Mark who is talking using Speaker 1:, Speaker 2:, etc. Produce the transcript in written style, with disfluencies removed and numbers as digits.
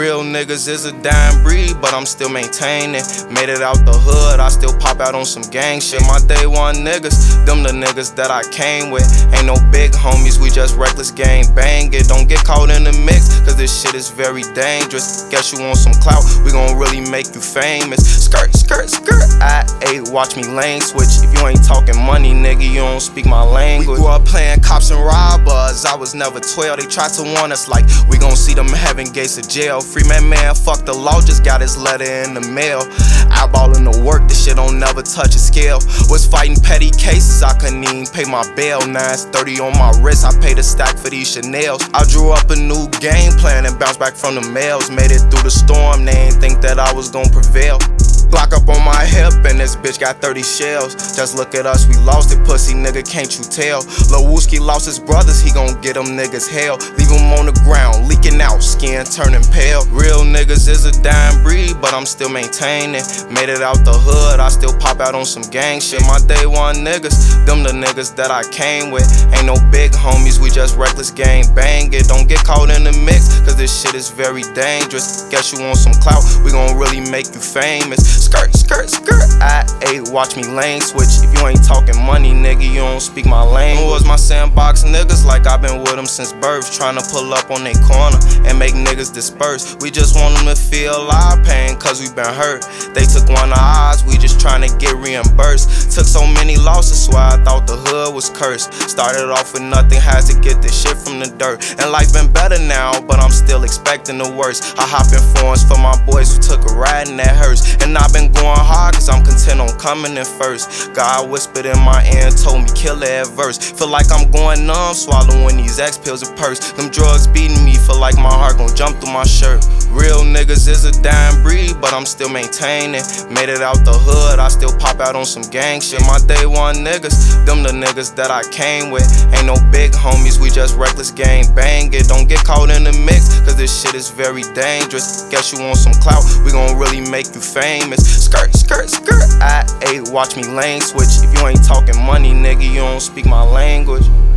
Speaker 1: Real niggas is a dying breed, but I'm still maintaining. Made it out the hood, I still pop out on some gang shit. My day one niggas, them the niggas that I came with. Ain't no big homies, we just reckless gang banging. Don't get caught in the mix, cause this shit is very dangerous. Guess you want some clout, we gon' really make you famous. Skirt, skirt, skirt, watch me lane switch. If you ain't talking money, nigga, you don't speak my language. We grew up playing cops and robbers, I was never 12. They tried to warn us like, we gon' see them heaven gates of jail. Free man, fuck the law, just got his letter in the mail. Eyeballing the work, this shit don't never touch a scale. Was fighting petty cases, I couldn't even pay my bail. Now it's 30 on my wrist, I paid a stack for these Chanels. I drew up a new game plan and bounced back from the mails. Made it through the storm, they ain't think that I was gon' prevail. Glock up on my hip and this bitch got 30 shells. Just look at us, we lost it, pussy nigga, can't you tell? Lil Wooski lost his brothers, he gon' get them niggas hell. Leave him on the ground, leaking out, skin turning pale. Real niggas is a dying breed, but I'm still maintaining. Made it out the hood, I still pop out on some gang shit. My day one niggas, them the niggas that I came with. Ain't no big homies, we just reckless gang banging. Don't get caught in the mix, cause this shit is very dangerous. Guess you want some clout, we gon' really make you famous. Skirt, skirt, skirt, watch me lane switch. If you ain't talking money, nigga, you don't speak my language. Who was my sandbox niggas, like I've been with them since birth. Tryna pull up on they corner and make niggas disperse. We just want them to feel our pain, cause we been hurt. They took one of ours, we just tryna get reimbursed. Took so many losses, swear I thought the hood was cursed. Started off with nothing, had to get this shit from the dirt. And life been better now, but I'm still expecting the worst. I hop in foreigns for my boys who took a ride in that hearse. And I've been going hard, cause I'm content on coming in first. God whispered in my ear and told me kill that verse. Feel like I'm going numb, swallowing these X pills and perks. Them drugs beating me, feel like my heart gon' jump through my shirt. Real niggas is a dying breed, but I'm still maintaining. Made it out the hood, I still pop out on some gang shit. My day one niggas, them the niggas that I came with. Ain't no big homies, we just reckless gang banging. Don't get caught in the mix, cause this shit is very dangerous. Guess you want some clout, we gon' really make you famous. Skirt, skirt, skirt, watch me lane switch. If you ain't talking money, nigga, you don't speak my language.